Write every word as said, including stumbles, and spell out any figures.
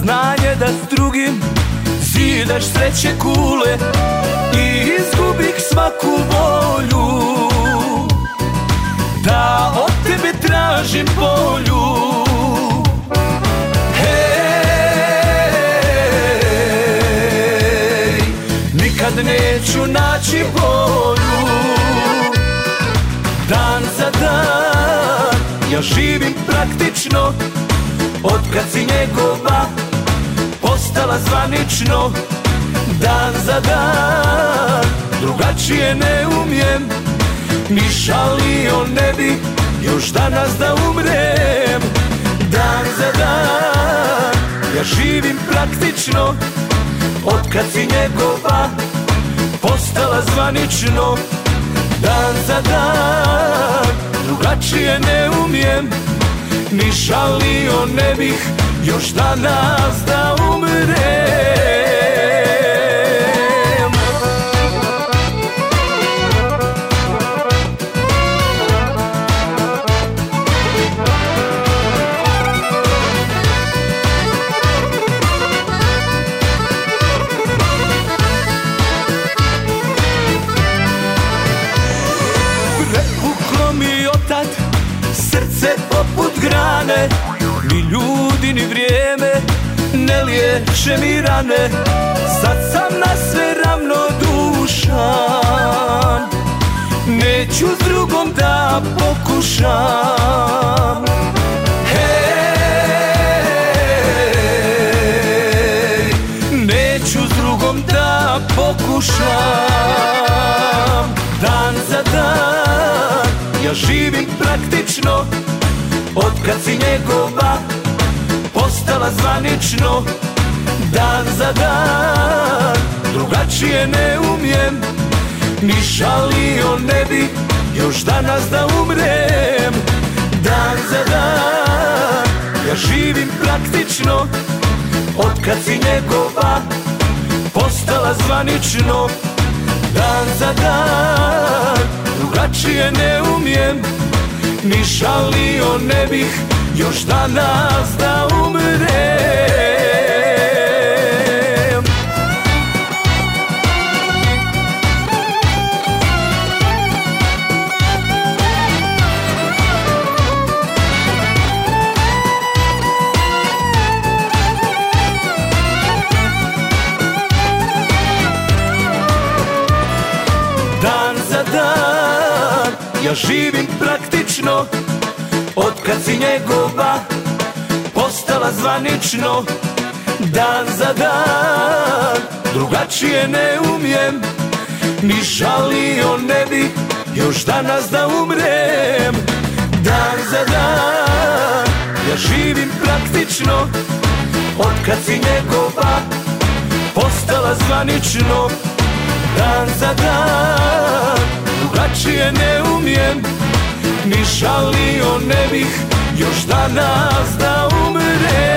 samoznanje da s drugim zidaš sreće kule i izgubih svaku volju da od tebe tražim bolju. Hej, nikad neću naći bolju. Dan za dan ja živim praktično, otkad si njegova postala zvanično. Dan za dan drugačije ne umijem, ni šalio ne bi još danas da umrem. Dan za dan ja živim praktično, otkad si njegova postala zvanično. Dan za dan drugačije ne umijem, ni šalio ne bih još danas da umrem. Prepuklo mi otad srce poput grane, ni ljudi ni vrijeme ne liječe mi rane. Sad sam na sve ravnodušan, neću s drugom da pokušam. Hej, neću s drugom da pokušam. Dan za dan ja živim praktično, otkad si njegova postala zvanično. Dan za dan drugačije ne umijem, ni šalio ne bi još danas da umrem. Dan za dan ja živim praktično, otkad si njegova postala zvanično. Dan za dan drugačije ne umijem, ni šalio ne bih još danas da umrem. Dan za dan ja živim praktično, otkad si njegova postala zvanično. Dan za dan drugačije ne umijem, ni žalio ne bi još danas da umrem. Dan za dan ja živim praktično, otkad si njegova postala zvanično. Dan za dan drugačije ne umijem, ni šalio ne bih još danas da umrem.